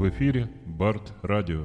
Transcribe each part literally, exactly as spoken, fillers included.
В эфире Барт Радио.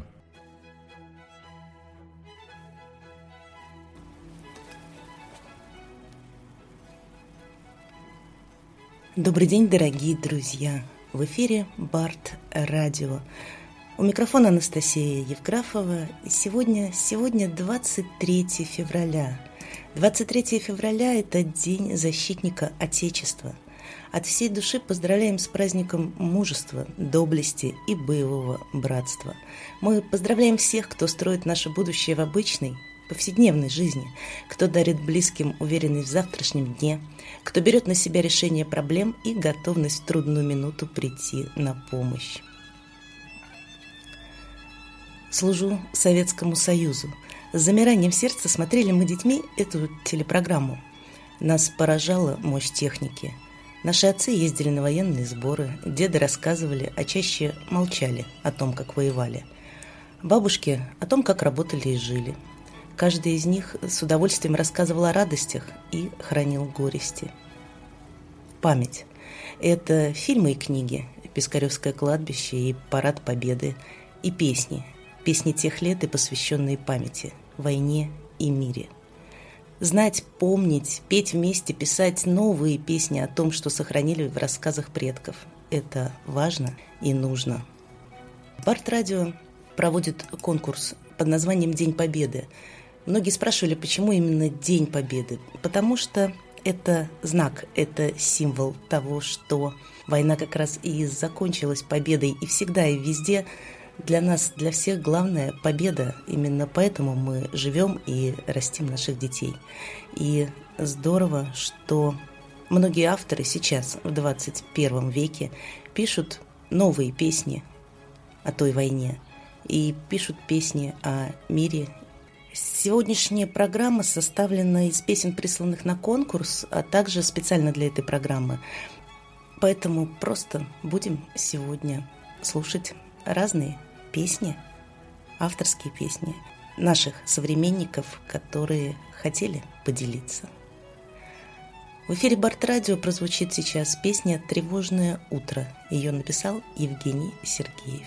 Добрый день, дорогие друзья! В эфире Барт Радио. У микрофона Анастасия Евграфова. И сегодня, сегодня двадцать третье февраля. двадцать третье февраля – это День защитника Отечества. От всей души поздравляем с праздником мужества, доблести и боевого братства. Мы поздравляем всех, кто строит наше будущее в обычной, повседневной жизни, кто дарит близким уверенность в завтрашнем дне, кто берет на себя решение проблем и готовность в трудную минуту прийти на помощь. Служу Советскому Союзу. С замиранием сердца смотрели мы детьми эту телепрограмму. Нас поражала мощь техники. Наши отцы ездили на военные сборы, деды рассказывали, а чаще молчали о том, как воевали. Бабушки о том, как работали и жили. Каждый из них с удовольствием рассказывал о радостях и хранил горести. Память. Это фильмы и книги, «Пискаревское кладбище» и «Парад Победы», и песни. Песни тех лет и посвященные памяти, войне и мире. Знать, помнить, петь вместе, писать новые песни о том, что сохранили в рассказах предков. Это важно и нужно. Барт Радио проводит конкурс под названием «День Победы». Многие спрашивали, почему именно День Победы. Потому что это знак, это символ того, что война как раз и закончилась победой. И всегда, и везде для нас, для всех главная победа. Именно поэтому мы живем и растим наших детей. И здорово, что многие авторы сейчас, в двадцать первом веке, пишут новые песни о той войне. И пишут песни о мире. Сегодняшняя программа составлена из песен, присланных на конкурс, а также специально для этой программы. Поэтому просто будем сегодня слушать разные песни, авторские песни наших современников, которые хотели поделиться. В эфире Барт Радио прозвучит сейчас песня «Тревожное утро». Ее написал Евгений Сергеев.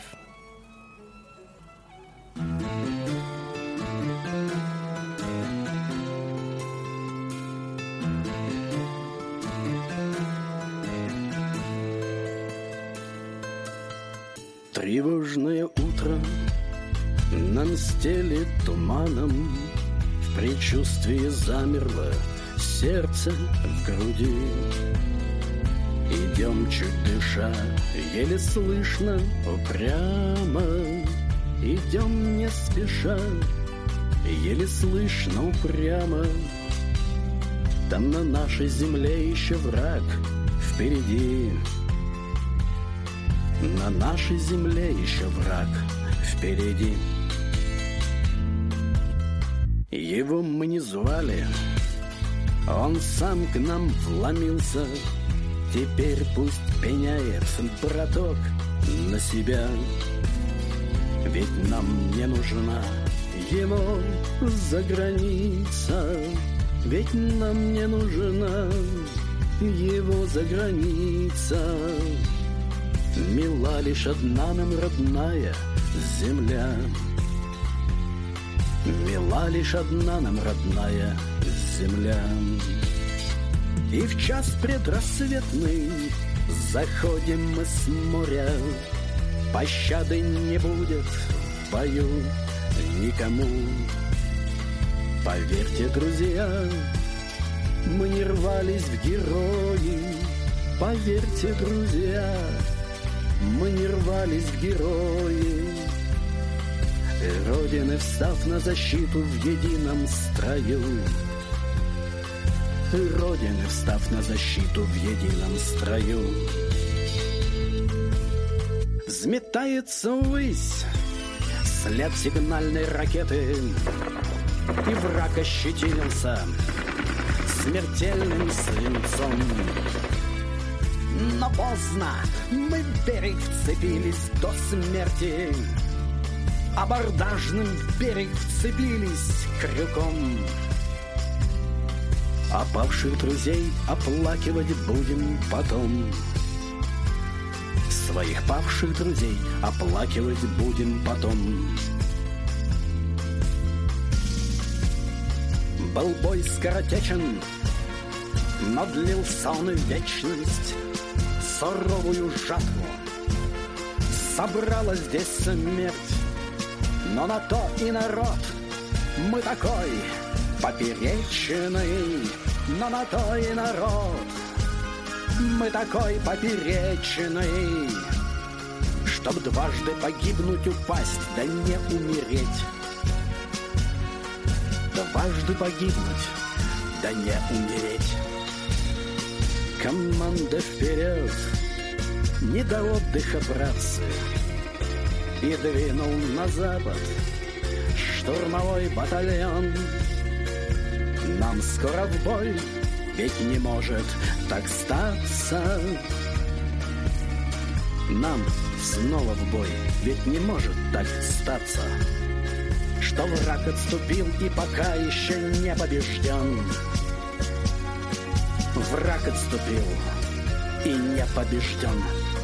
Тревожное утро нам стелет туманом, в предчувствии замерло сердце в груди. Идем чуть дыша, еле слышно, упрямо. Идем не спеша, еле слышно, упрямо. Там на нашей земле еще враг впереди. На нашей земле еще враг впереди. Его мы не звали, он сам к нам вломился. Теперь пусть пеняет, браток, на себя. Ведь нам не нужна его заграница. Ведь нам не нужна его заграница. Мила лишь одна нам родная земля. Мила лишь одна нам родная земля. И в час предрассветный заходим мы с моря. Пощады не будет в бою никому. Поверьте, друзья, мы не рвались в герои. Поверьте, друзья, мы не рвались в герои. Родины, встав на защиту в едином строю. Родины, встав на защиту в едином строю. Взметается ввысь след сигнальной ракеты, и враг ощетинился смертельным свинцом. Но поздно, мы в берег вцепились до смерти. Абордажным в берег вцепились крюком. Опавших друзей оплакивать будем потом. Своих павших друзей оплакивать будем потом. Был бой скоротечен, но длился он в вечность. Суровую жатву собрала здесь смерть. Но на то и народ, мы такой поперечный. Но на то и народ, мы такой поперечный, чтоб дважды погибнуть, упасть, да не умереть. Дважды погибнуть, да не умереть. Команда вперед, не до отдыха, братцы. И двинул на запад штурмовой батальон. Нам скоро в бой, ведь не может так статься. Нам снова в бой, ведь не может так статься, что враг отступил и пока еще не побежден. Враг отступил и не побежден.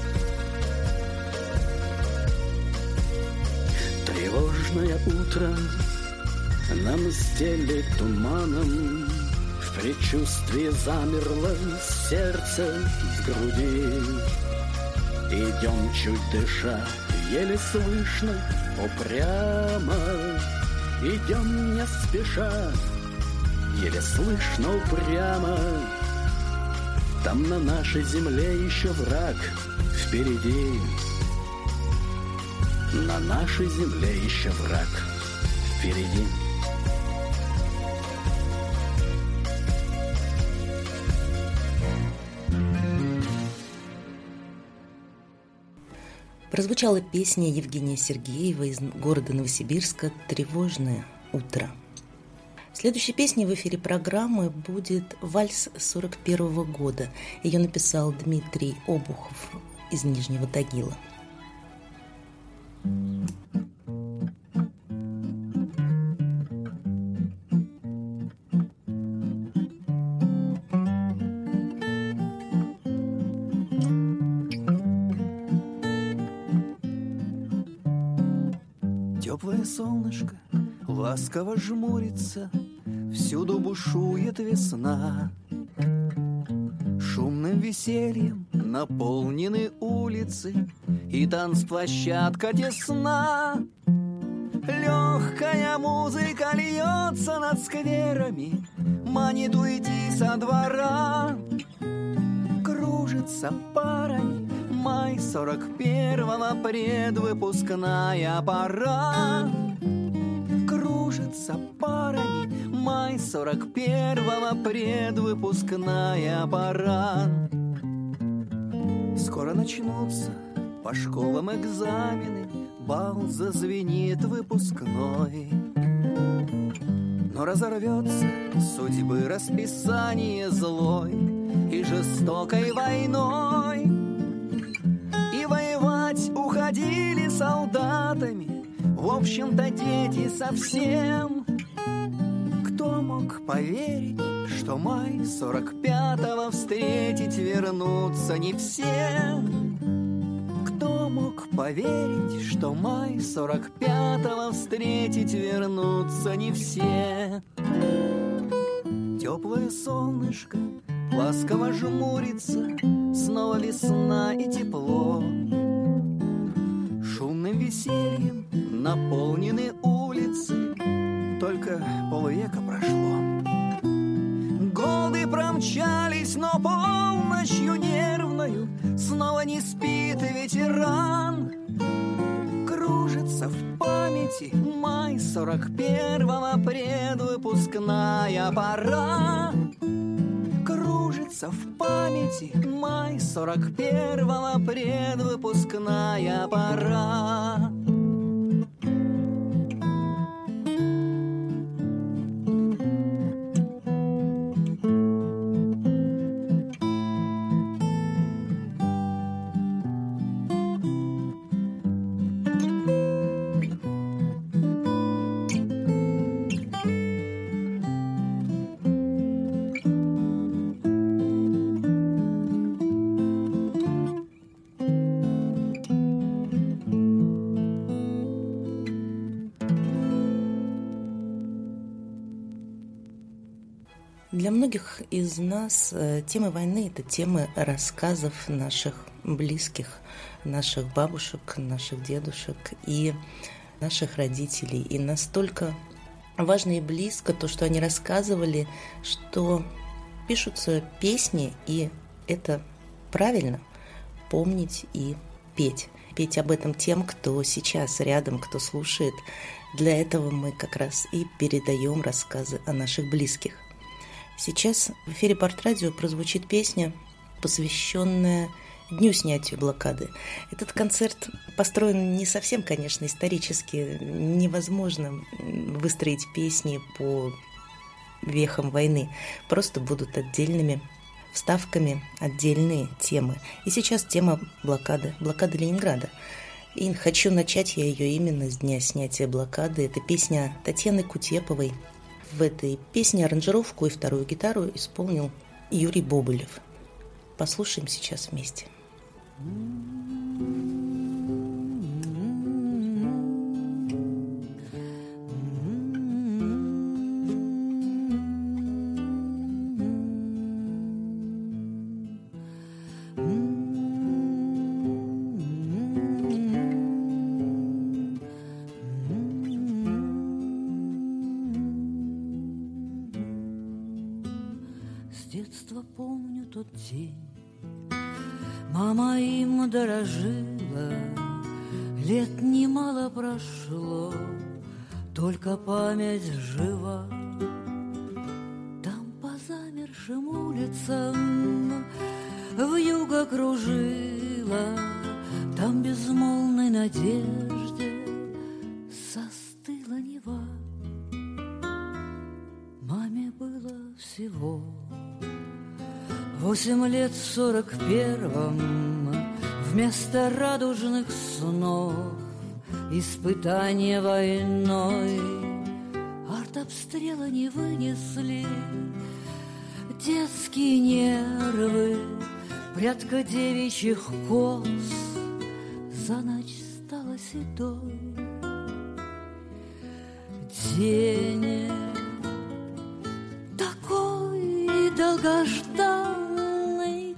Тревожное утро нам стелит туманом. В предчувствии замерло сердце в груди. Идем чуть дыша, еле слышно, упрямо. Идем не спеша, еле слышно, упрямо. Там на нашей земле еще враг впереди. На нашей земле еще враг впереди. Прозвучала песня Евгения Сергеева из города Новосибирска «Тревожное утро». Следующей песней в эфире программы будет вальс сорок первого года. Ее написал Дмитрий Обухов из Нижнего Тагила. Теплое солнышко ласково жмурится, всюду бушует весна. Шумным весельем наполнены улицы, и танцплощадка тесна. Легкая музыка льется над скверами, манит уйти со двора. Кружится парами май сорок первого, предвыпускная пора. Кружится парами май сорок первого, предвыпускная пора. Скоро начнутся по школам экзамены, бал зазвенит выпускной. Но разорвется судьбы расписание злой и жестокой войной. И воевать уходили солдатами, в общем-то, дети совсем. Кто мог поверить, что май сорок пятого встретить вернутся не все? Кто мог поверить, что май сорок пятого встретить вернутся не все? Теплое солнышко ласково жмурится, снова весна и тепло. Шумным весельем наполнены улицы, только полвека прошло. Годы промчались, но полночью нервною снова не спит ветеран. Кружится в памяти май сорок первого, предвыпускная пора. Кружится в памяти май сорок первого, предвыпускная пора. многих из нас темы войны – это темы рассказов наших близких, наших бабушек, наших дедушек и наших родителей. И настолько важно и близко то, что они рассказывали, что пишутся песни, и это правильно – помнить и петь. Петь об этом тем, кто сейчас рядом, кто слушает. Для этого мы как раз и передаем рассказы о наших близких. Сейчас в эфире Барт-радио прозвучит песня, посвященная Дню снятия блокады. Этот концерт построен не совсем, конечно, исторически. Невозможно выстроить песни по вехам войны. Просто будут отдельными вставками отдельные темы. И сейчас тема блокады, блокады Ленинграда. И хочу начать я ее именно с дня снятия блокады. Это песня Татьяны Кутеповой. В этой песне аранжировку и вторую гитару исполнил Юрий Бобылев. Послушаем сейчас вместе. Помню тот день, мама им дорожила, лет немало прошло, только память жива. Там по замершим улицам вьюга кружила, там безмолвной надежде застыла Нева. Маме было всего восемь лет в сорок первом, вместо радужных снов испытания войной. Артобстрела не вынесли детские нервы, прядка девичьих кос за ночь стала седой. День такой долгожданный,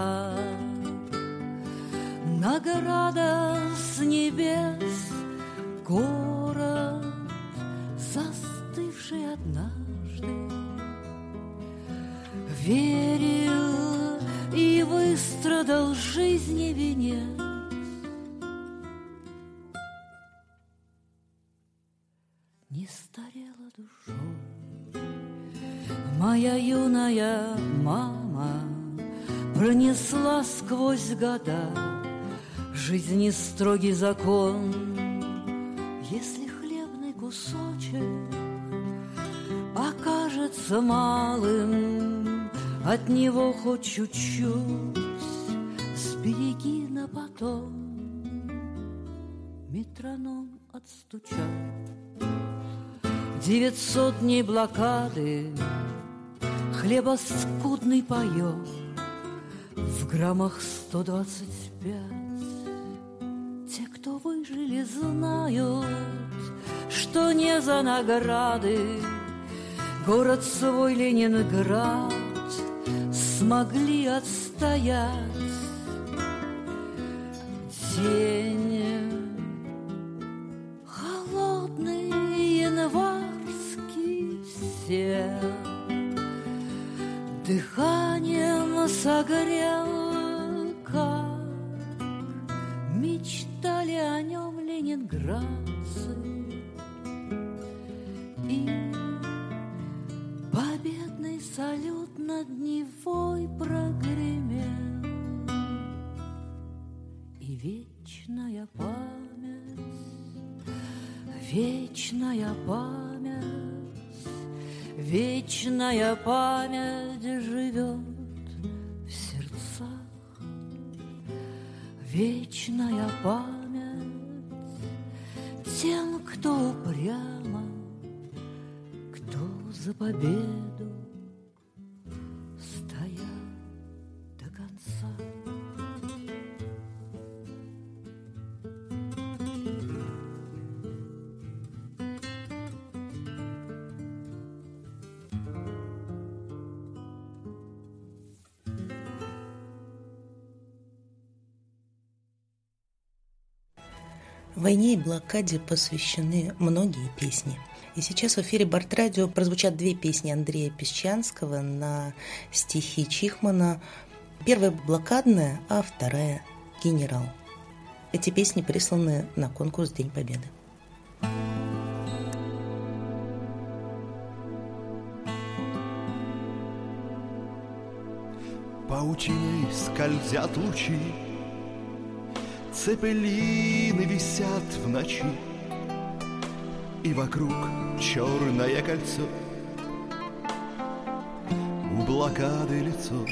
награда с небес, город, застывший однажды, верил и выстрадал жизни венец. Не старела душой моя юная мама, пронесла сквозь года жизни строгий закон. Если хлебный кусочек окажется малым, от него хоть чуть-чуть сбереги на потом. Метроном отстучал девятьсот дней блокады, хлеба скудный паёк в граммах сто двадцать пять. Те, кто выжили, знают, что не за награды город свой Ленинград смогли отстоять. День холодный январский сел, дыханием согрел, как мечтали о нем ленинградцы. И победный салют над Невой прогремел, и вечная память, вечная память, вечная память живет в сердцах. Вечная память тем, кто упрямо, кто за победу стоял до конца. Войне и блокаде посвящены многие песни. И сейчас в эфире Барт-радио прозвучат две песни Андрея Песчанского на стихи Чихмана. Первая блокадная, а вторая генерал. Эти песни присланы на конкурс День Победы. Паутиной скользят лучи, цепелины висят в ночи, и вокруг черное кольцо, у блокады лицо.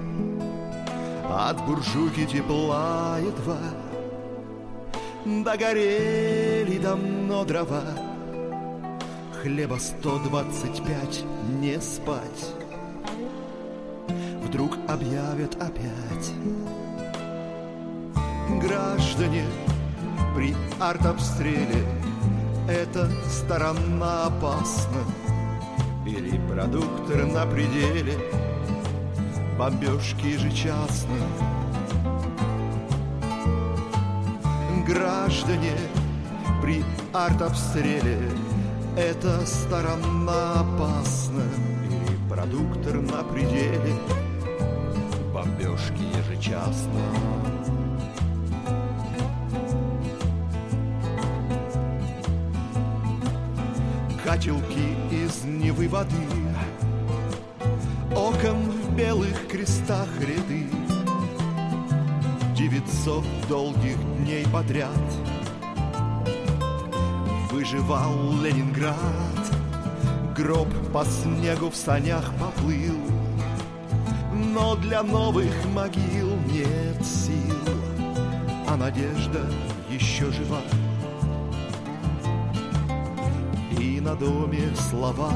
От буржуйки тепла едва догорели давно дрова. Хлеба сто двадцать пять не спать, вдруг объявят опять. Граждане, при артобстреле эта сторона опасна, и репродуктор на пределе, бомбежки ежечасно. Граждане, при артобстреле эта сторона опасна, и репродуктор на пределе, бомбежки ежечасно. Котелки из Невы воды, окон в белых крестах ряды. Девятьсот долгих дней подряд выживал Ленинград. Гроб по снегу в санях поплыл, но для новых могил нет сил, а надежда еще жива. И на доме слова: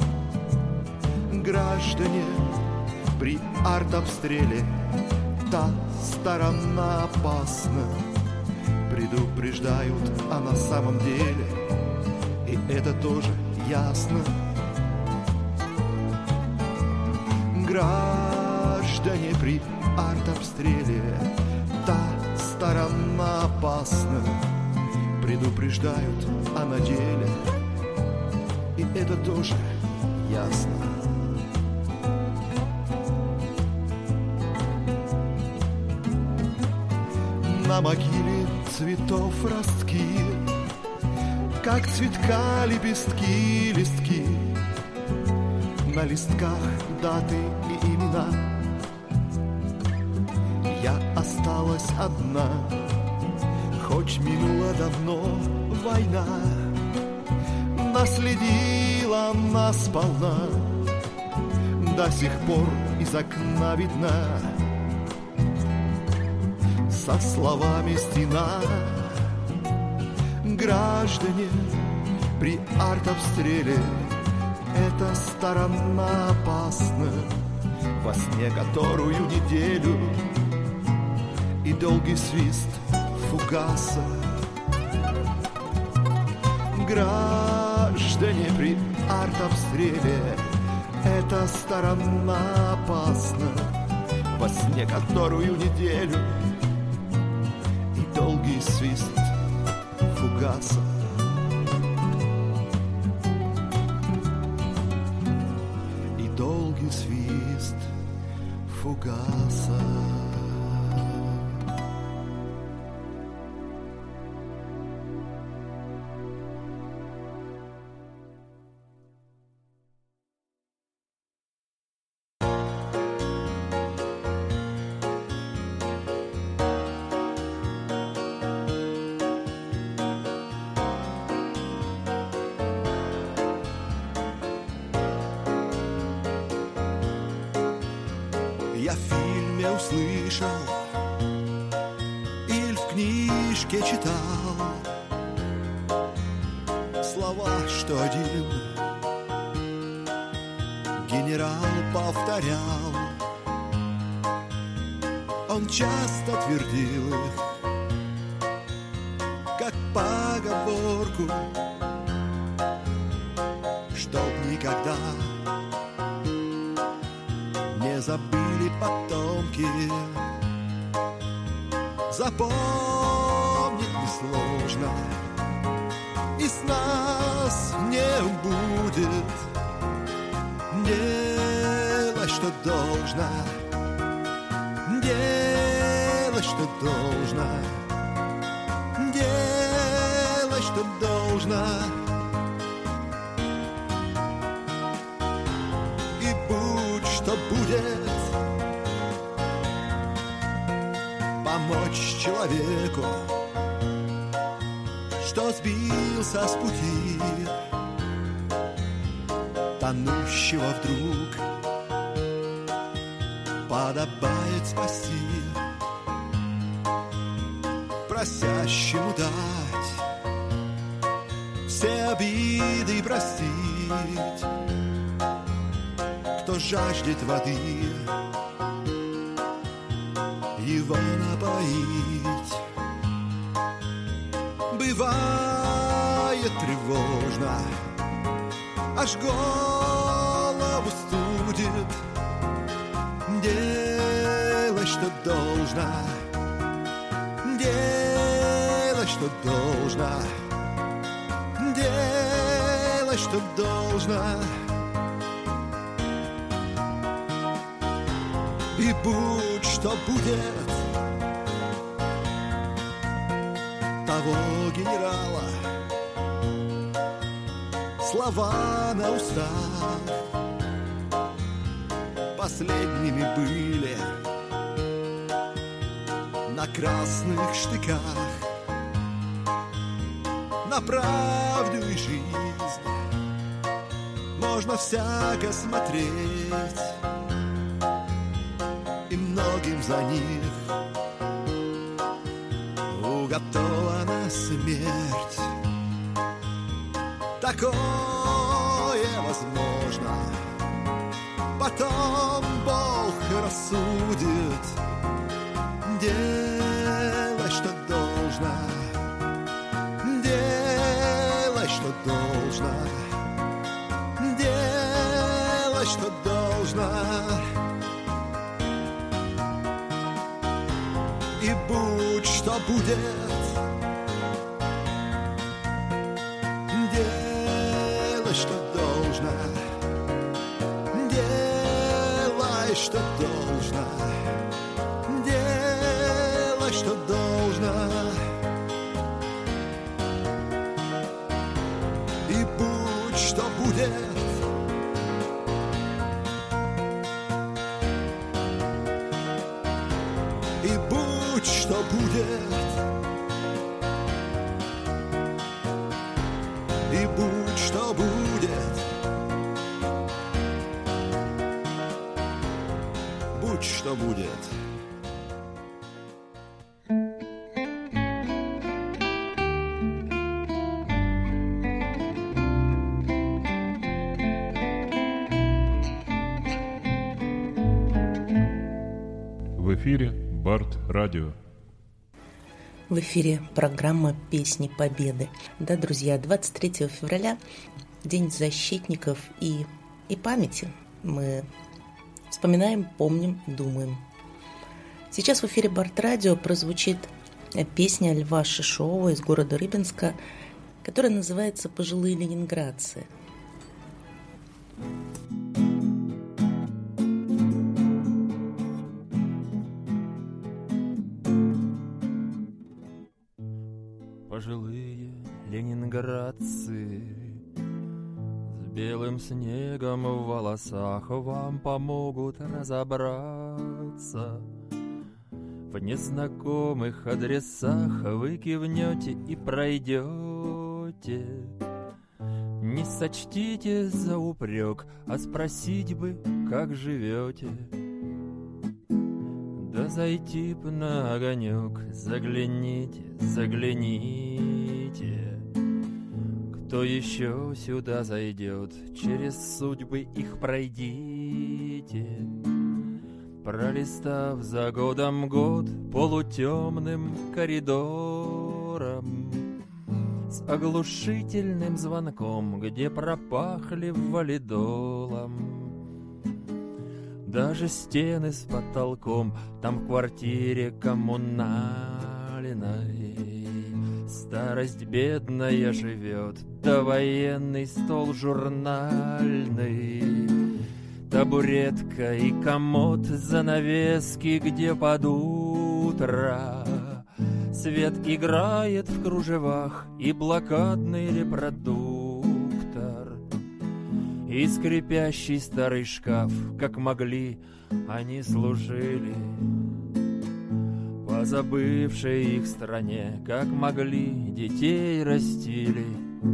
граждане, при артобстреле та сторона опасна. Предупреждают, а на самом деле и это тоже ясно. Граждане, при артобстреле та сторона опасна. Предупреждают, а на деле и это тоже ясно. На могиле цветов ростки, как цветка лепестки, листки. На листках даты и имена. Я осталась одна, хоть минула давно война. Наследила нас сполна, до сих пор из окна видна. Со словами стена: граждане, при артобстреле эта сторона опасна. Во сне которую неделю и долгий свист фугаса. Граждане, при артобстреле эта сторона опасна. Во сне которую неделю и долгий свист фугаса. И долгий свист фугаса. Я в фильме услышал или в книжке читал слова, что один генерал повторял. Он часто твердил их, как поговорку, чтоб никогда не забыли потомки. Запомнит, не сложно, и с нас не будет. Делай, что должно, делай, что должно, делай, что должно. И будь, что будет, помочь человеку, что сбился с пути, тонущего вдруг подобает спасти, просящему дать все обиды простить, кто жаждет воды, его напоить. Бывает тревожно, аж голову студит. Делай, что должно, делай, что должно, делай, что должно. И будь, что будет, того генерала слова на устах последними были на красных штыках. На правду и жизнь можно всяко смотреть, и многим за них уготована смерть. Такое возможно, потом Бог рассудит. Делай, что должно, делай, что должно, делай, что должно. И будь, что будет, делай, что должно, делай, что должно, делай, что должно. И будь, что будет, и будь, что будет, и будь, что будет, будь, что будет. В эфире Барт Радио. В эфире программа «Песни Победы». Да, друзья, двадцать третьего февраля, День защитников и, и памяти. Мы вспоминаем, помним, думаем. Сейчас в эфире Барт Радио прозвучит песня Льва Шишова из города Рыбинска, которая называется «Пожилые ленинградцы». Пожилые ленинградцы с белым снегом в волосах вам помогут разобраться. В незнакомых адресах вы кивнете и пройдете. Не сочтите за упрек, а спросить бы, как живете. Да зайти б на огонек, загляните, загляните. Кто еще сюда зайдет, через судьбы их пройдите. Пролистав за годом год полутемным коридором, с оглушительным звонком, где пропахли валидолом. Даже стены с потолком там в квартире коммунальной Старость бедная живет, да военный стол журнальный, табуретка и комод, занавески, где под утро свет играет в кружевах, и блокадный репродуктор, и скрипящий старый шкаф. Как могли, они служили позабывшей их стране, как могли, детей растили.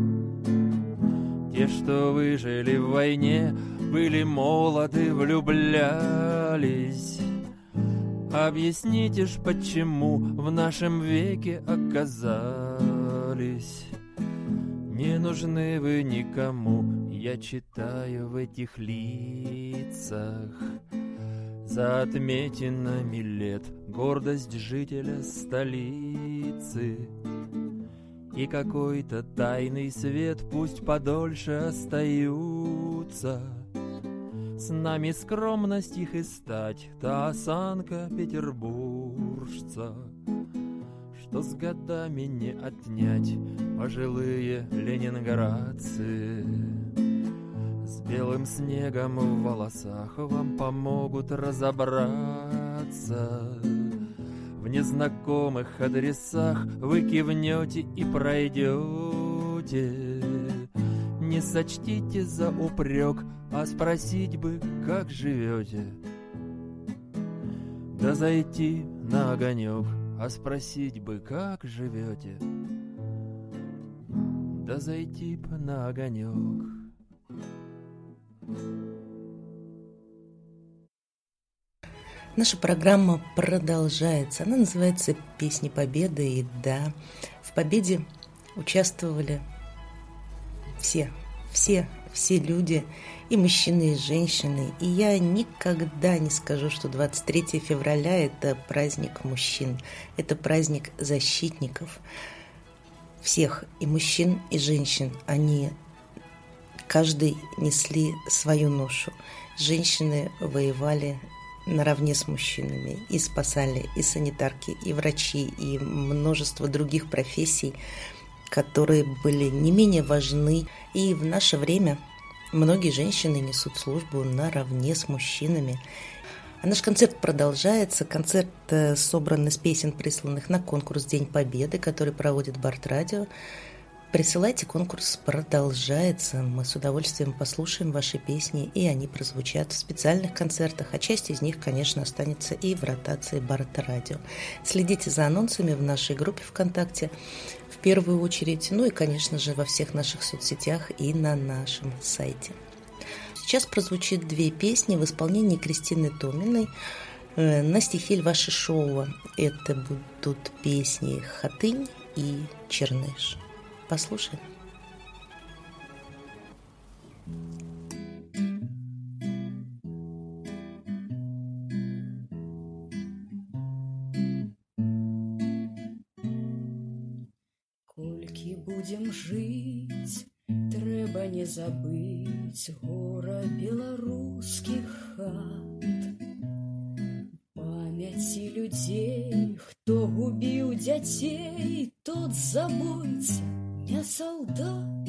Те, что выжили в войне, были молоды, влюблялись. Объясните ж, почему в нашем веке оказались. Не нужны вы никому, я читаю в этих лицах за отметинами лет гордость жителя столицы. И какой-то тайный свет пусть подольше остаются. С нами скромность их и стать, та осанка петербуржца, что с годами не отнять пожилые ленинградцы. С белым снегом в волосах вам помогут разобраться. В незнакомых адресах вы кивнете и пройдете. Не сочтите за упрек, а спросить бы, как живете. Да зайти на огонек, а спросить бы, как живете. Да зайти б на огонек. Наша программа продолжается. Она называется «Песни Победы». И да, в победе участвовали все, все, все люди, и мужчины, и женщины. И я никогда не скажу, что двадцать третьего февраля – это праздник мужчин, это праздник защитников всех, и мужчин, и женщин. Они каждый несли свою ношу. Женщины воевали наравне с мужчинами и спасали и санитарки, и врачи, и множество других профессий, которые были не менее важны. И в наше время многие женщины несут службу наравне с мужчинами. А наш концерт продолжается. Концерт собран из песен, присланных на конкурс «День Победы», который проводит Барт Радио. Присылайте, конкурс продолжается. Мы с удовольствием послушаем ваши песни, и они прозвучат в специальных концертах, а часть из них, конечно, останется и в ротации Барта Радио. Следите за анонсами в нашей группе ВКонтакте в первую очередь, ну и, конечно же, во всех наших соцсетях и на нашем сайте. Сейчас прозвучит две песни в исполнении Кристины Томиной на стихи Льва Шишова. Это будут песни «Хатынь» и «Черныш». Послушаем. Колькі будем жить, трэба не забыть гора белорусских хат, памяти людей, кто губил детей, тот забойца, не солдат.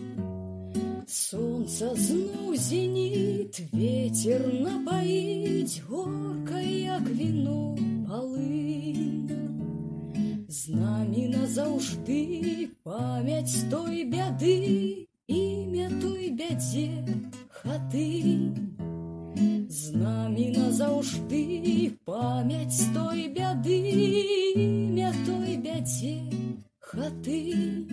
Солнце зноў зенит, ветер напоить, горка, як вино, полынь. З намі назаўжды памяць той бяды, імя той бядзе Хатынь. З намі назаўжды памяць той бяды, імя той бядзе Хатынь.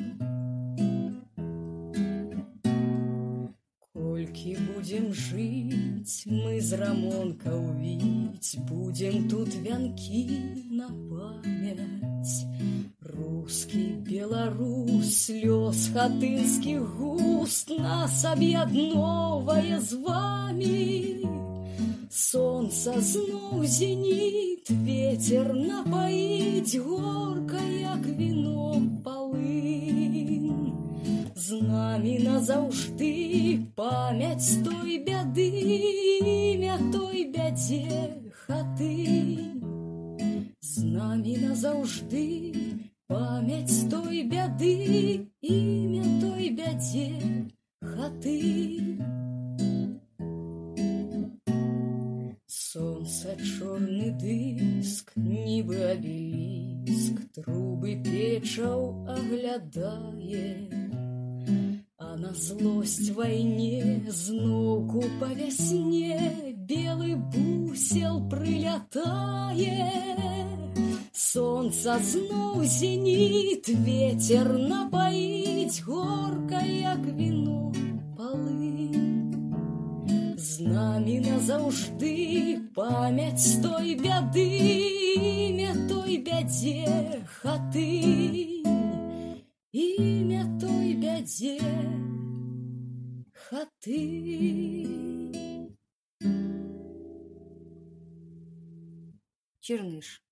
Колькі будем жить, мы з рамонкаў віць, будем тут вянкі на памяць. Русский беларус, слёз хатынскіх густ нас аб'ядновае з вами. Солнце зноў зенит, ветер напоить, горка, як вино, полынь. З намі назаўжды памяць той бяды, імя той бядзе Хатынь. З намі назаўжды память той бяды, имя той бяде, хаты. Солнце чорны дыск, нібы абеліск, трубы печаў аглядае, а на злосць вайне зноўку па вясне белы бусел прылятае. Солнца зноў зеніт, ветер напаіць, горка, як віно, полынь. З намі назаўжды памяць той бяды, імя той бядзе, хаты. Імя той бядзе, хаты. Черныш.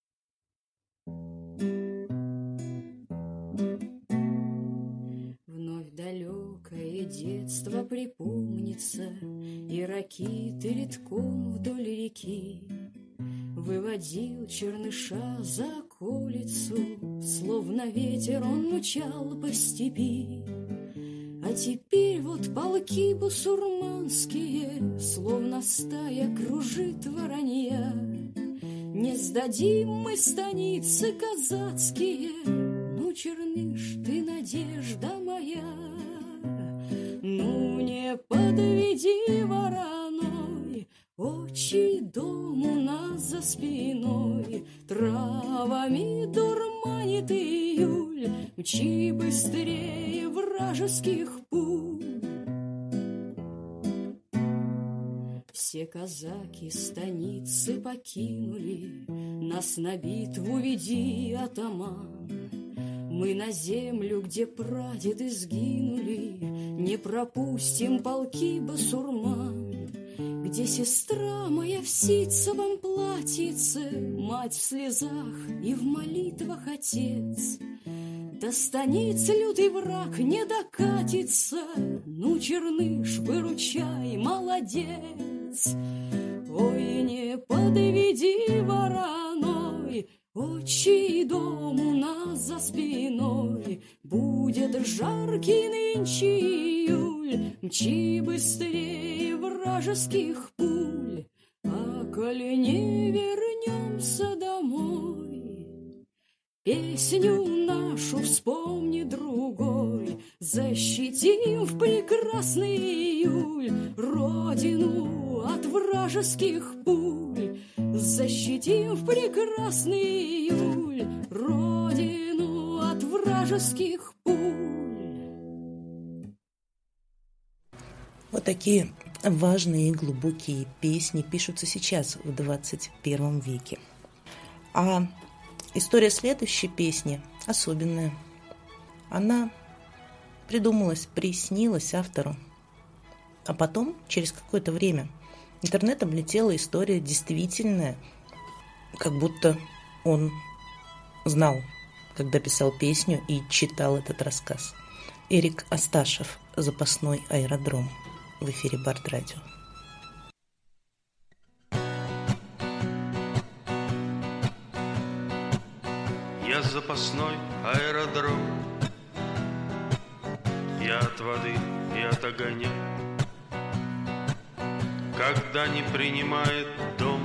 Вновь далекое детство припомнится, и ракиты литком вдоль реки выводил черныша за околицу, словно ветер он мчал по степи. А теперь вот полки бусурманские, словно стая кружит воронья. Не сдадим мы станицы казацкие, ну, Черныш, ты надежда моя. Ну, не подведи вороной, отчий дом у нас за спиной. Травами дурманит июль, мчи быстрее вражеских пуль. Все казаки станицы покинули, нас на битву веди, атаман. Мы на землю, где прадеды сгинули, не пропустим полки басурман. Где сестра моя в ситцевом платьице, мать в слезах и в молитвах отец. До станицы лютый враг не докатится, ну, Черныш, выручай, молодец. Ой, не подведи вороной, отчий дом у нас за спиной. Будет жаркий нынче июль, мчи быстрее вражеских пуль. А коли не вернемся домой, песню нашу вспомни другой. Защитим в прекрасный июль родину от вражеских пуль. Защитим в прекрасный июль родину от вражеских пуль. Вот такие важные и глубокие песни пишутся сейчас, в двадцать первом веке. А история следующей песни особенная. Она придумалась, приснилась автору. А потом, через какое-то время, интернетом летела история действительная, как будто он знал, когда писал песню и читал этот рассказ. Эрик Асташев, «Запасной аэродром», в эфире Барт Радио. Я запасной аэродром, я от воды и от огня. Когда не принимает дом,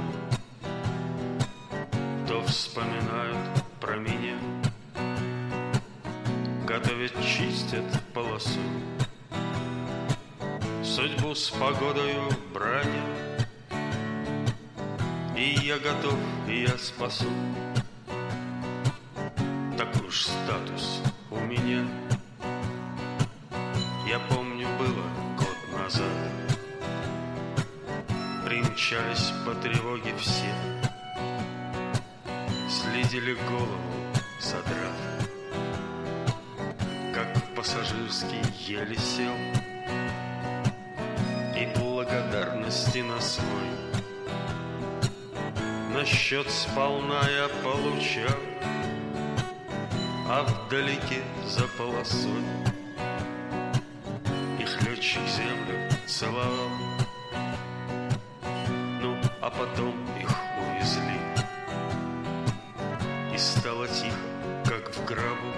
то вспоминают про меня. Готовят, чистят полосу, судьбу с погодою бранят. И я готов, и я спасу. Такой уж статус у меня. Я помню, было год назад. Примчались по тревоге все, следили голову, задрав. Как в пассажирский еле сел, и благодарности на свой на счет сполна я получал. А вдалеке за полосой их летчик землю целовал. Ну, а потом их увезли, и стало тихо, как в гробу.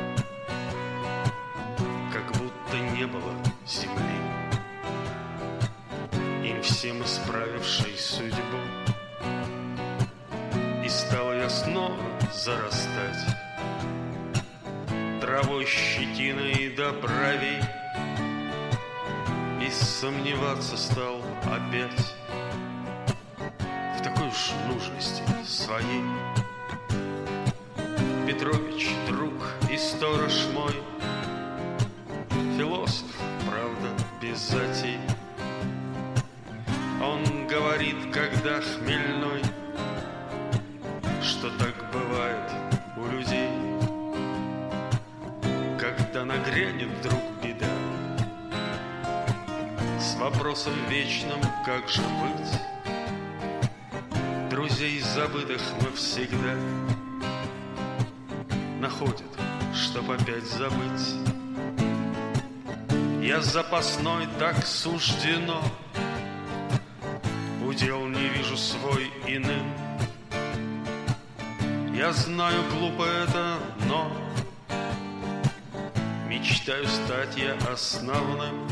травой, щетиной до бровей. И сомневаться стал опять в такой уж нужности своей. Петрович, друг и сторож мой, философ, правда, без затей. Он говорит, когда хмельной, что так бывает у людей, когда нагрянет вдруг беда с вопросом вечным, как же быть. Друзей забытых мы всегда находят, чтоб опять забыть. Я запасной, так суждено, удел не вижу свой иным. Я знаю, глупо это, но мечтаю стать я основным,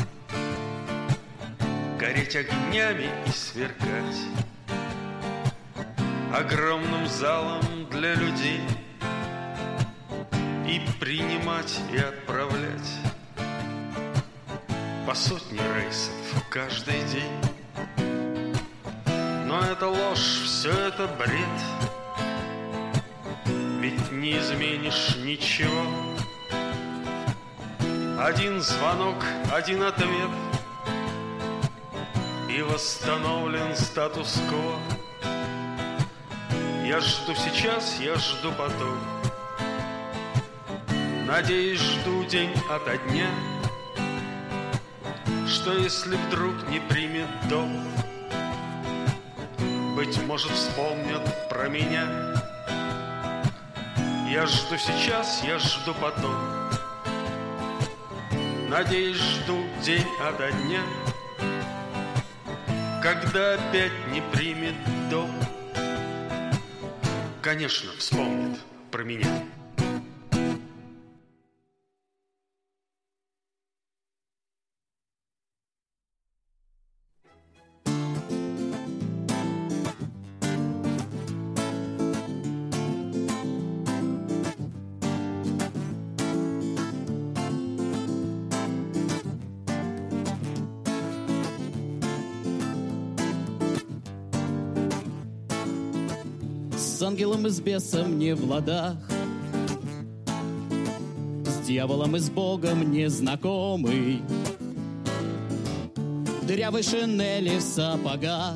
гореть огнями и сверкать огромным залом для людей и принимать и отправлять по сотне рейсов каждый день. Но это ложь, все это бред, ведь не изменишь ничего. Один звонок, один ответ, и восстановлен статус-кво. Я жду сейчас, я жду потом, надеюсь, жду день ото дня, что если вдруг не примет дом, быть может, вспомнят про меня. Я жду сейчас, я жду потом, надеюсь, жду день ото дня, когда опять не примет дом. Конечно, вспомнит про меня. С ангелом и с бесом не в ладах, с дьяволом и с Богом не знакомый, в дырявой шинели в сапогах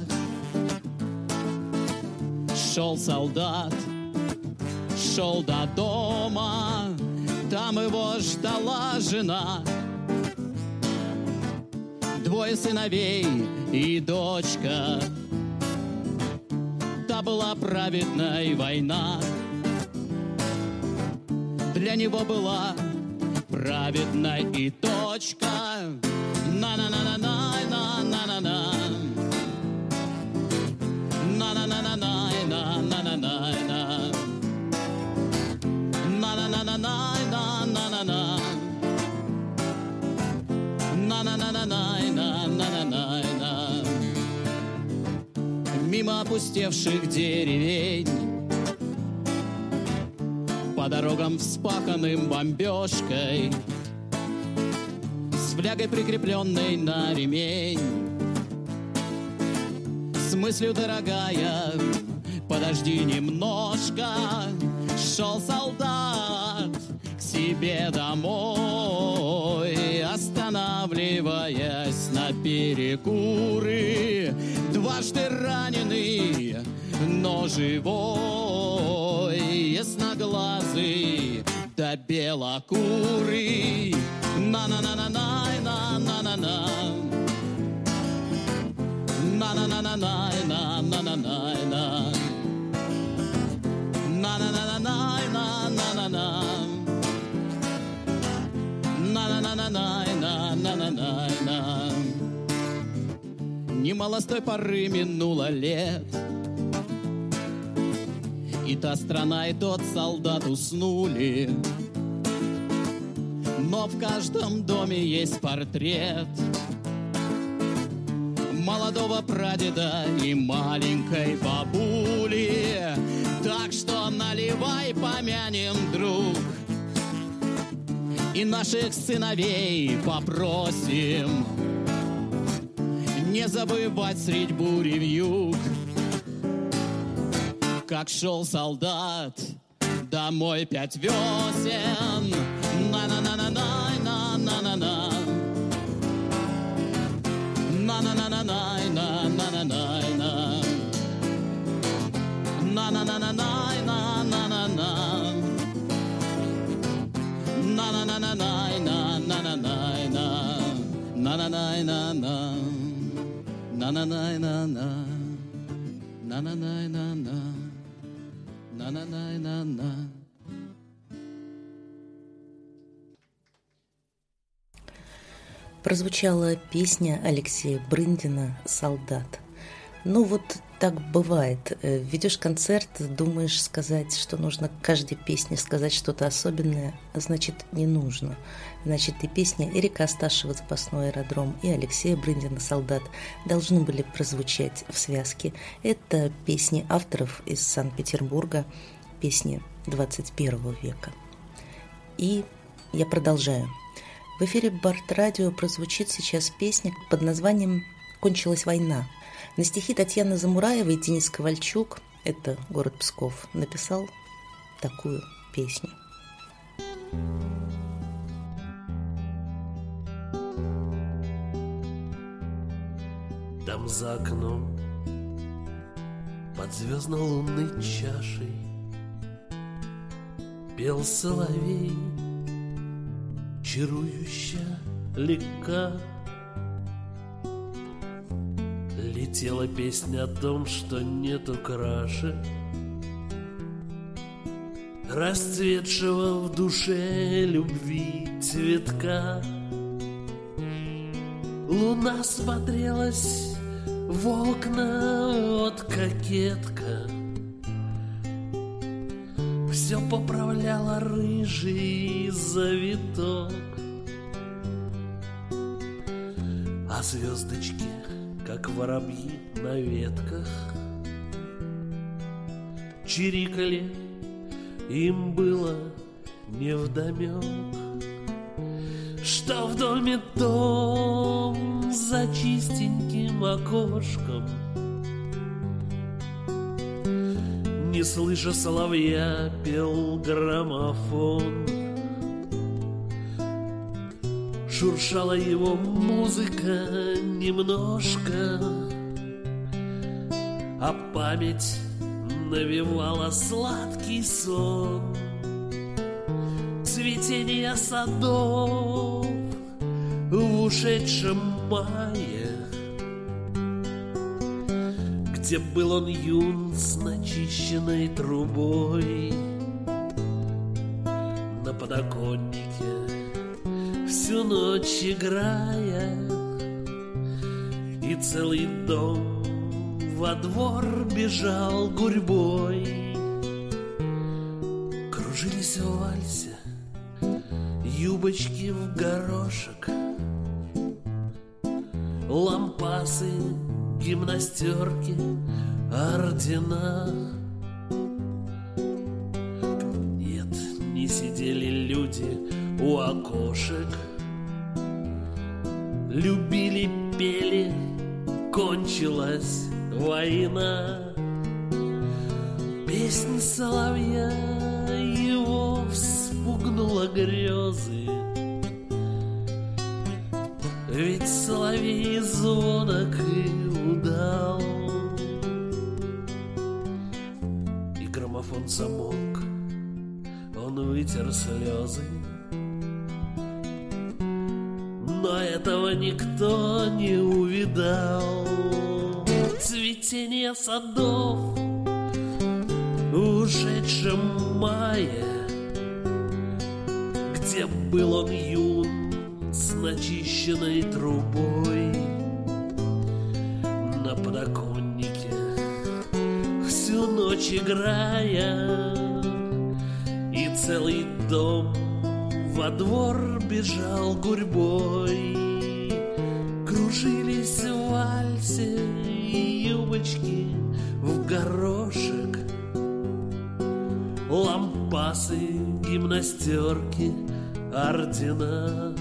шел солдат, шел до дома, там его ждала жена, двое сыновей и дочка. Была праведная война, для него была праведная и точка. На-на-на-на-на-на-на-на-на, на-на-на-на-на-на-на-на-на, на-на-на-на-на-на-на-на, на-на-на-на-на-на-на-на. Мимо опустевших деревень, по дорогам, вспаханным бомбежкой, с флягой, прикрепленной на ремень, с мыслью, дорогая, подожди немножко, шел солдат к себе домой, останавливаясь на перекуры. Дважды раненый, но живой, ясноглазый да белокурый. На-на-на-на-на-на-на-на, на-на-на-на-на-на-на-на, на-на-на-на-на-на-на, на-на-на-на-на-на-на-на. Немало с той поры минуло лет, и та страна, и тот солдат уснули, но в каждом доме есть портрет молодого прадеда и маленькой бабули. Так что наливай, помянем, друг, и наших сыновей попросим не забывать средь бури вьюг, как шел солдат домой пять весен. На-на-на-на-на-на-на-на-на. На-на-на-на-на-на-на-на-на. На-на-на-на-на-на-на-на. На-на-на-на-на-на-на-на-на. На-на-на-на-на. На-на-на-на-на. На-на-на-на-на. На-на-на-на-на. Прозвучала песня Алексея Брындина «Солдат». Ну вот так бывает. Ведешь концерт, думаешь сказать, что нужно к каждой песне сказать что-то особенное, а значит не нужно. Значит, и песня Эрика Асташева «Запасной аэродром», и Алексея Брындина «Солдат» должны были прозвучать в связке. Это песни авторов из Санкт-Петербурга, песни двадцать первого века. И я продолжаю. В эфире Барт-радио прозвучит сейчас песня под названием «Кончилась война». На стихи Татьяны Замураевой и Денис Ковальчук, это город Псков, написал такую песню. Там за окном под звездно-лунной чашей пел соловей, чарующе легка. Летела песня о том, что нету краше расцветшего в душе любви цветка. Луна смотрелась в окна, вот кокетка все поправляла рыжий завиток, а звездочки, как воробьи на ветках, чирикали, им было невдомек, что в доме том за чистеньким окошком, не слыша соловья, пел граммофон. Шуршала его музыка немножко, а память навевала сладкий сон. Цветение садов в ушедшем мае, где был он юн с начищенной трубой. На подоконнике всю ночь играя, и целый дом во двор бежал гурьбой. Кружились в вальсе юбочки в горошек, лампасы, гимнастерки, ордена. Нет, не сидели люди у окошек, любили, пели, кончилась война. Песнь соловья его вспугнула грезы, ведь соловей звонок и удал. И граммофон замолк, он вытер слезы, но этого никто не увидал. Цветение садов в ушедшем мае, где был он юн с начищенной трубой. На подоконнике всю ночь играя, и целый дом во двор бежал гурьбой. Кружились в вальсе юбочки в горошек, лампасы, гимнастерки, орденах.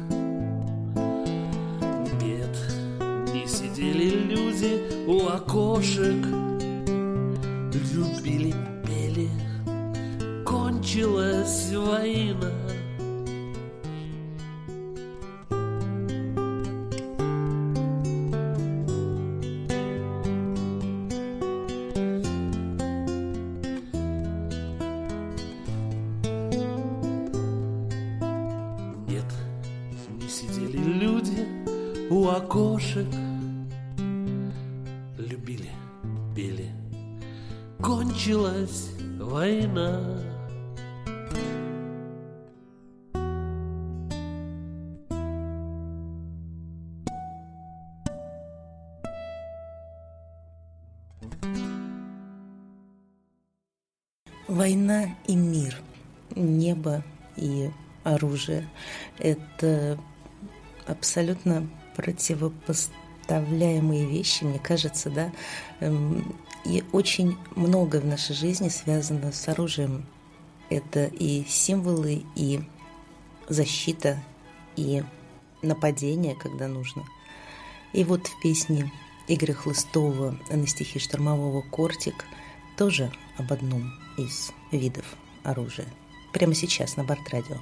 Нет, не сидели люди у окошек, любили, пели, кончилась война. У окошек любили, пели, кончилась война. Война и мир, небо и оружие – это абсолютно противопоставляемые вещи, мне кажется, да, и очень много в нашей жизни связано с оружием. Это и символы, и защита, и нападение, когда нужно. И вот в песне Игоря Хлыстова на стихи Штормового «Кортик» тоже об одном из видов оружия. Прямо сейчас на Барт-радио.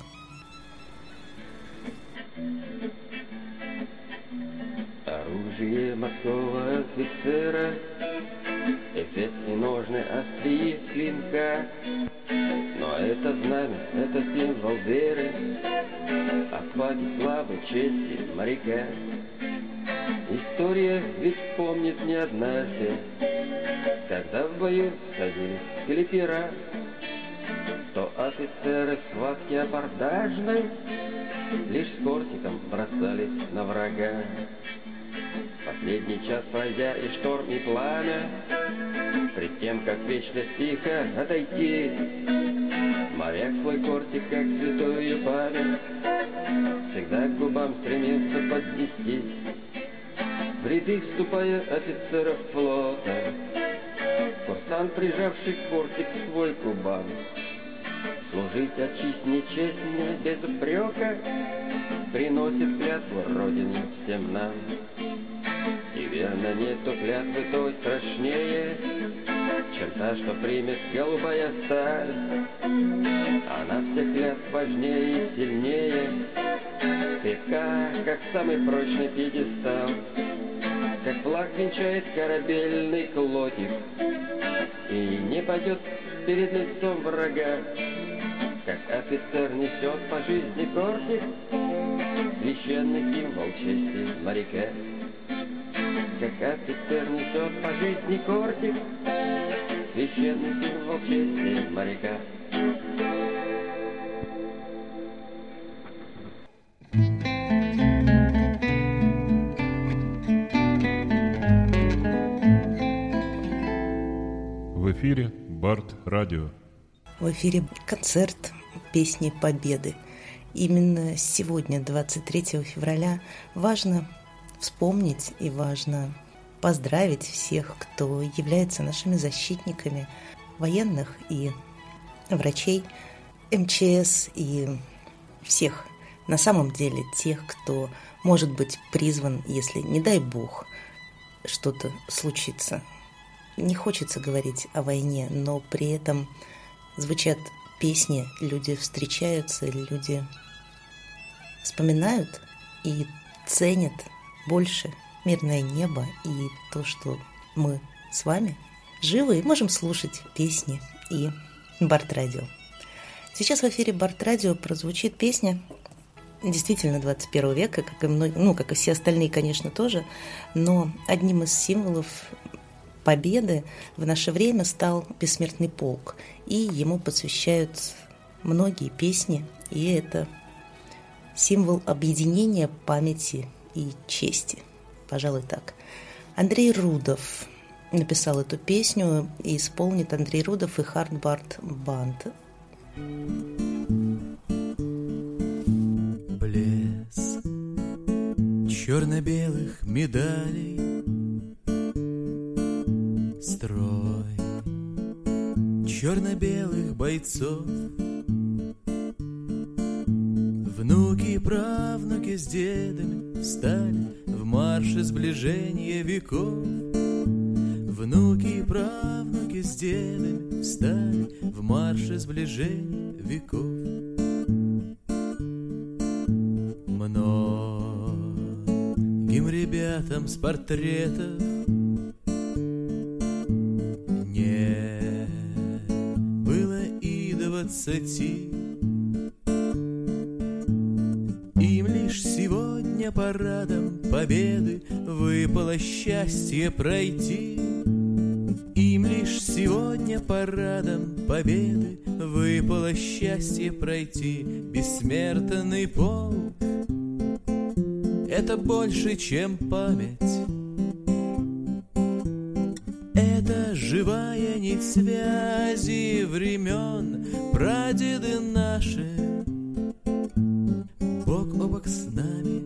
Оружие морского офицера, эффектные ножны, острие клинка. Но это знамя, это символ веры, отваги, славы, чести моряка. История ведь помнит не однажды, когда в бою садились клипера, то офицеры в схватке абордажной лишь с кортиком бросались на врага. Последний час пройдя и шторм, и пламя, пред тем, как вечно тихо отойти, моряк свой кортик, как святую память, всегда к губам стремился поднести. В ряды вступая офицеров флота, курсант, прижавший кортик свой к губам, служить отчизне честно, без упрека, приносит клятву Родине всем нам. И верно, нету клятвы той страшнее, чем та, что примет голубая сталь. Она всех клятв важнее и сильнее, крепка, как самый прочный пьедестал, как флаг венчает корабельный клотик, и не пойдет перед лицом врага, как офицер несет по жизни кортик, священный символ чести моряка. Как офицер несет по жизни кортик, священный символ чести моряка. В эфире Барт-радио. В эфире концерт «Песни Победы». Именно сегодня, двадцать третьего февраля, важно вспомнить и важно поздравить всех, кто является нашими защитниками, военных и врачей, эм че эс и всех, на самом деле, тех, кто может быть призван, если, не дай бог, что-то случится. Не хочется говорить о войне, но при этом звучат песни, люди встречаются, люди вспоминают и ценят больше мирное небо и то, что мы с вами живы и можем слушать песни и Барт-радио. Сейчас в эфире Барт-радио прозвучит песня действительно двадцать первого века, как и, многие, ну, как и все остальные, конечно, тоже, но одним из символов победы в наше время стал «Бессмертный полк», и ему посвящают многие песни, и это символ объединения памяти и чести, пожалуй, так. Андрей Рудов написал эту песню, и исполнит Андрей Рудов и Хардбард Банд. Блеск черно-белых медалей, строй черно-белых бойцов, Внуки и правнуки с дедами встали в марше сближения веков. Внуки и правнуки с дедами встали в марше сближения веков. Многим ребятам с портретов не было и двадцати. Им лишь сегодня парадом победы выпало счастье пройти. Им лишь сегодня парадом победы выпало счастье пройти. Бессмертный полк — это больше, чем память. Это живая нить связи времен, прадеды наши бок о бок с нами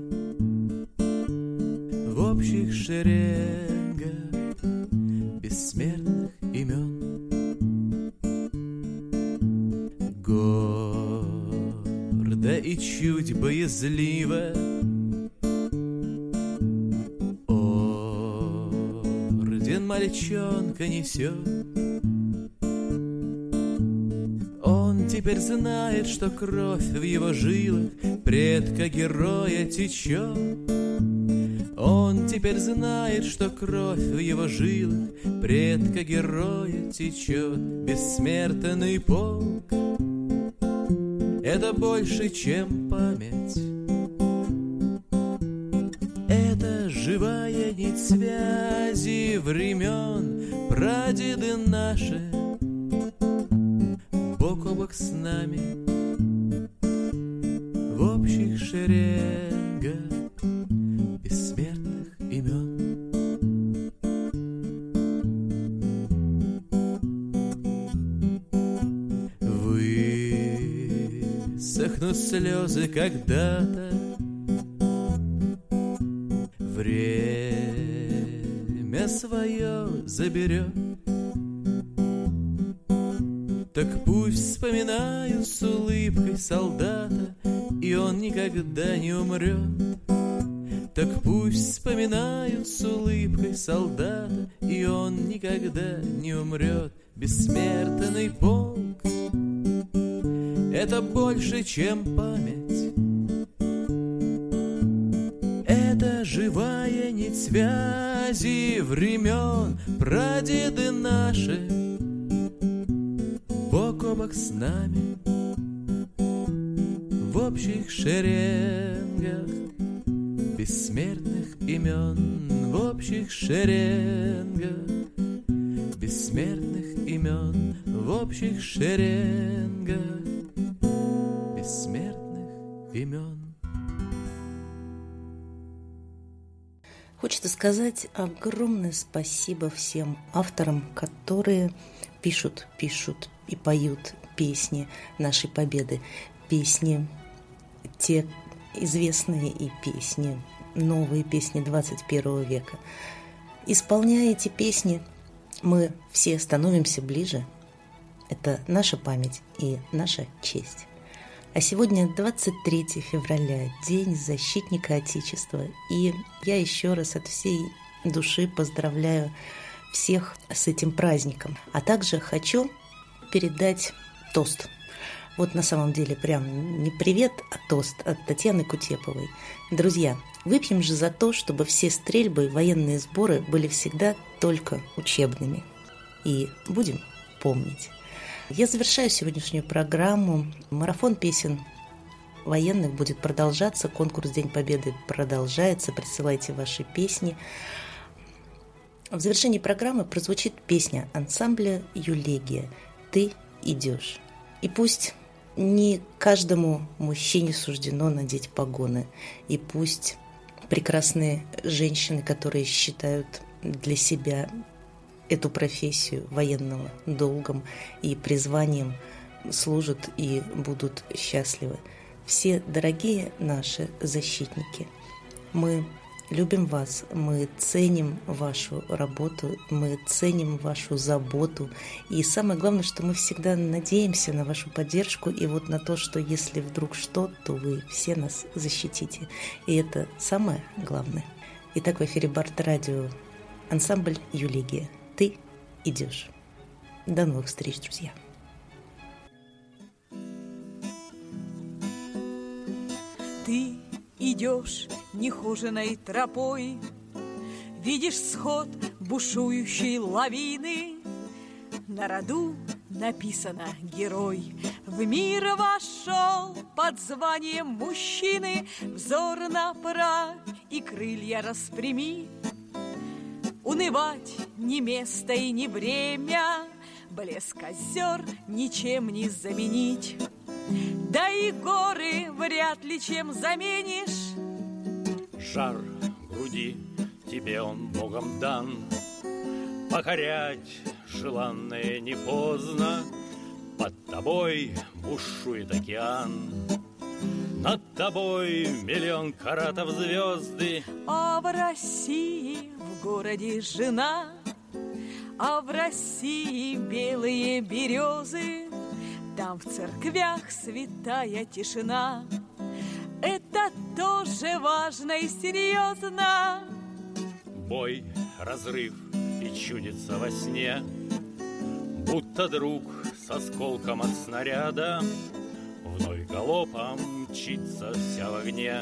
в общих шеренгах бессмертных имен. Гордо и чуть боязливо орден мальчонка несет. Он теперь знает, что кровь в его жилах предка-героя течет. Он теперь знает, что кровь в его жилах предка-героя течет. Бессмертный полк — это больше, чем память. Это живая нить связи времен, прадеды наши бок о бок с нами в общих шеренгах бессмертных имен. Высохнут слезы когда-то, время свое заберет. Так пусть вспоминают с улыбкой солдата, и он никогда не умрет. Так пусть вспоминают с улыбкой солдата, и он никогда не умрет. Бессмертный полк — это больше, чем память. Это живая нить связи времен, прадеды наши бок о бок с нами в общих шеренгах бессмертных имен. В общих шеренгах бессмертных имен. В общих шеренгах бессмертных имен. Хочется сказать огромное спасибо всем авторам, которые пишут, пишут и поют песни нашей победы. Песни те известные и песни, новые песни двадцать первого века. Исполняя эти песни, мы все становимся ближе. Это наша память и наша честь. А сегодня двадцать третьего февраля, День защитника Отечества. И я еще раз от всей души поздравляю всех с этим праздником. А также хочу передать тост. Вот на самом деле прям не привет, а тост от Татьяны Кутеповой. Друзья, выпьем же за то, чтобы все стрельбы и военные сборы были всегда только учебными. И будем помнить. Я завершаю сегодняшнюю программу. Марафон песен военных будет продолжаться. Конкурс «День Победы» продолжается. Присылайте ваши песни. В завершении программы прозвучит песня ансамбля «Юлегия» «Ты идешь». И пусть не каждому мужчине суждено надеть погоны. И пусть прекрасные женщины, которые считают для себя эту профессию военного долгом и призванием, служат и будут счастливы. Все дорогие наши защитники, мы любим вас, мы ценим вашу работу, мы ценим вашу заботу. И самое главное, что мы всегда надеемся на вашу поддержку и вот на то, что если вдруг что, то вы все нас защитите. И это самое главное. Итак, в эфире Бард-радио, ансамбль «Юлигия». Ты идешь. До новых встреч, друзья. Ты идешь нехоженой тропой, видишь сход бушующей лавины. На роду написано «Герой». В мир вошел под званием мужчины. Взор направь и крылья распрями. Унывать ни место и ни время, блеск озер ничем не заменить. Да и горы вряд ли чем заменишь. Жар груди, тебе он Богом дан, покорять желанное не поздно. Под тобой бушует океан, над тобой миллион каратов звезды. А в России в городе жена, а в России белые березы. Там в церквях святая тишина. Это тоже важно и серьезно. Бой, разрыв и чудится во сне, будто друг с осколком от снаряда вновь галопом мчится вся в огне.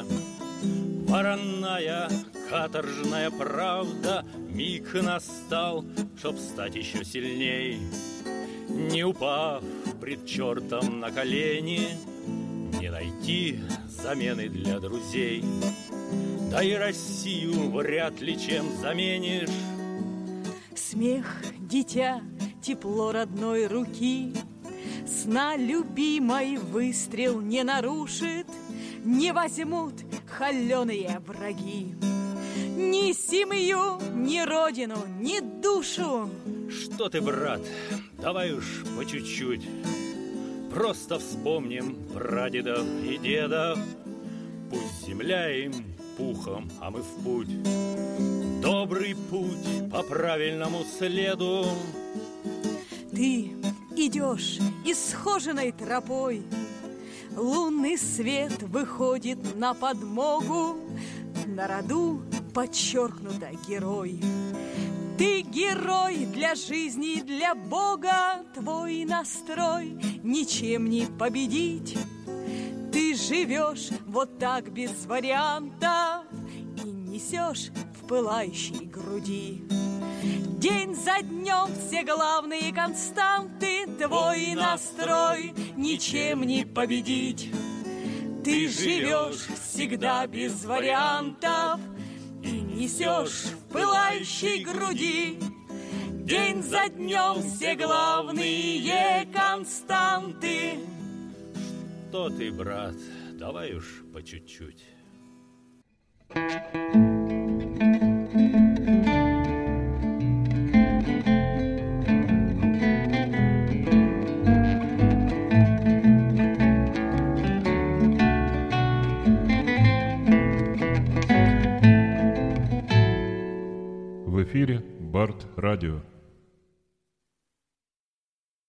Вороная каторжная правда, миг настал, чтоб стать еще сильней. Не упав пред чертом на колени, не найти замены для друзей. Да и Россию вряд ли чем заменишь. Смех, дитя, тепло родной руки, сна любимой выстрел не нарушит. Не возьмут холеные враги ни семью, ни родину, ни душу. Что ты, брат, давай уж по чуть-чуть просто вспомним прадедов и дедов. Пусть земля им пухом, а мы в путь. Добрый путь по правильному следу. Ты идешь исхоженной тропой, лунный свет выходит на подмогу. На роду подчеркнуто герой. Ты герой для жизни и для Бога. Твой настрой ничем не победить. Ты живешь вот так без вариантов и несешь в пылающей груди. День за днем все главные константы. Твой настрой ничем не победить. Ты живешь всегда без вариантов и несешь в пылающей груди. День за днем все главные константы. Что ты, брат, давай уж по чуть-чуть. В эфире Бард-радио.